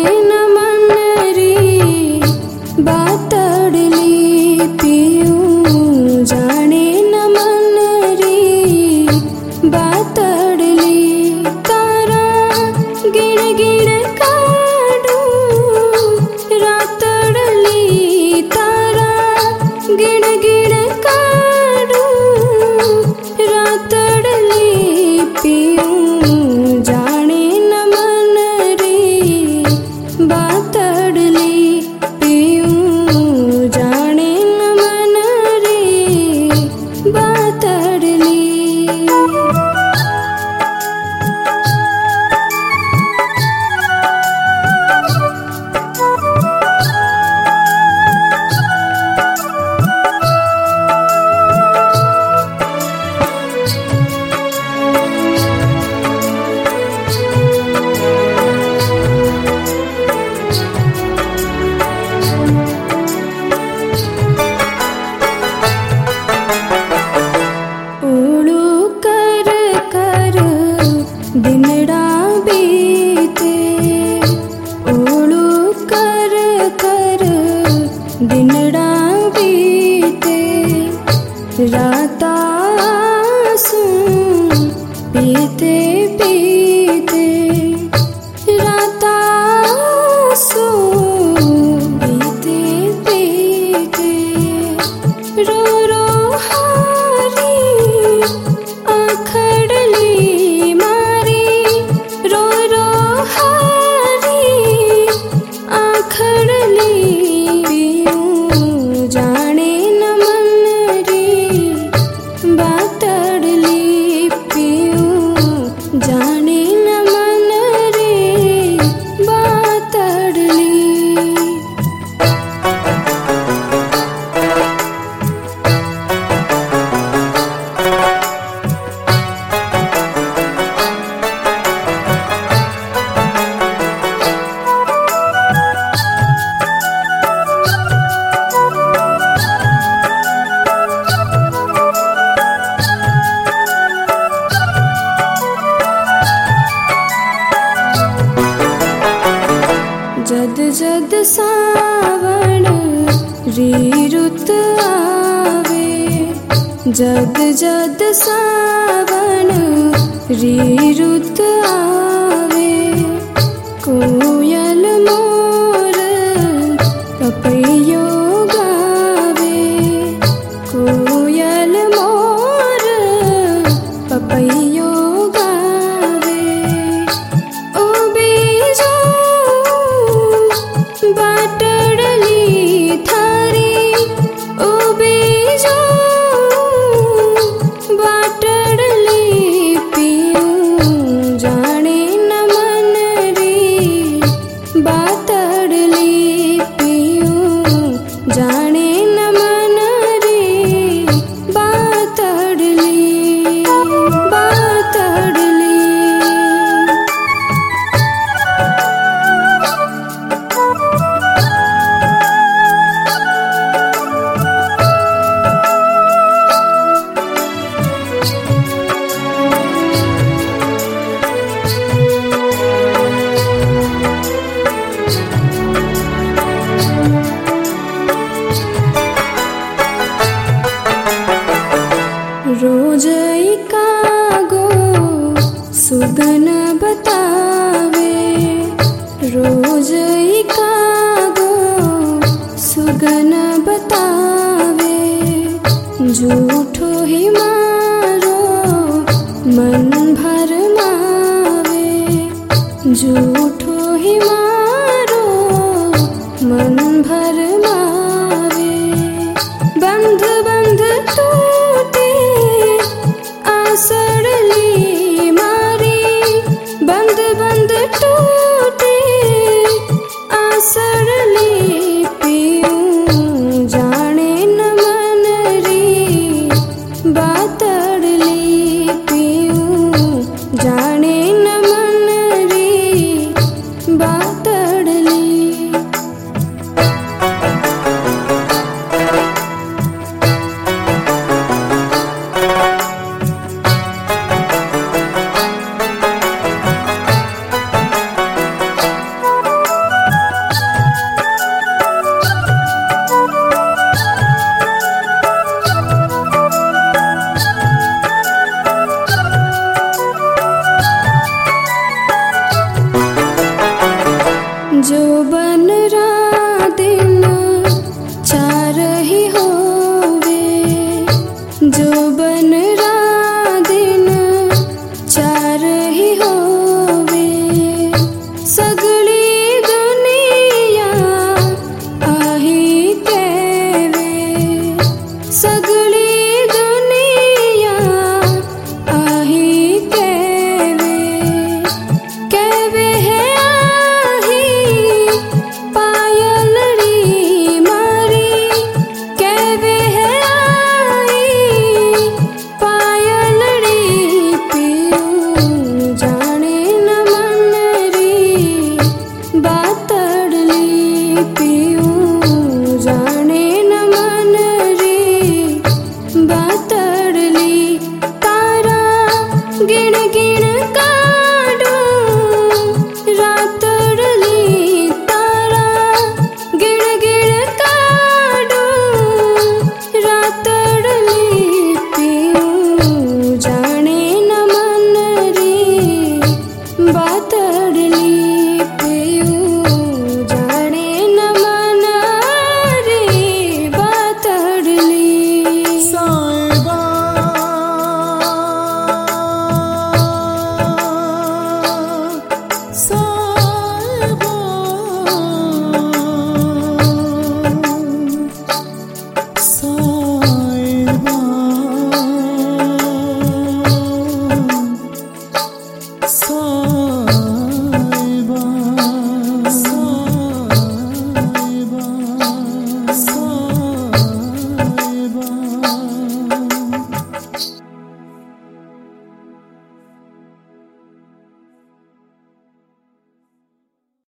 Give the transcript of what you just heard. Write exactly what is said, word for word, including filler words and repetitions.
न मन रे बातड़ली पियूं जाने न मन रे बातड़ली तारा गिण गिण काडू रातड़ली तारा गिण गिण काडू रातड़ली पियूं जाने न मन रे बातड़ली पियूं जाने न मन रे बातड़ली। दिनड़ा बीते ओलू कर कर दिनड़ा बीते राता सुन पीते पीते राता सुन पीते पीते रो रो हारी आखड़ली जाने न मन रे बातड़ली। जद जद सावन री रुत आवे जद जद सावन री रुत आवे कोयल मोर पपैयो गावे कोयल मोर पपैयो गावे ओ बीजो बातड़ली थारी ओ बीजो बातड़ली पियूं जाने न मन रे बातड़ली पियूं जाने न मन रे बातड़ली बातड़ली। रोज कागो सुगन बतावे रोज कागो सुगन बतावे झूठो ही मारो मन भर मावे झूठो ही मारो मन भर मावे बंध बंध टूटे आसड़ली मारी बंद बंद टूटे आसड़ली पियूं जाने न मन रे बातड़ली पियूं जाने न मन रे बात जो बन रात दिन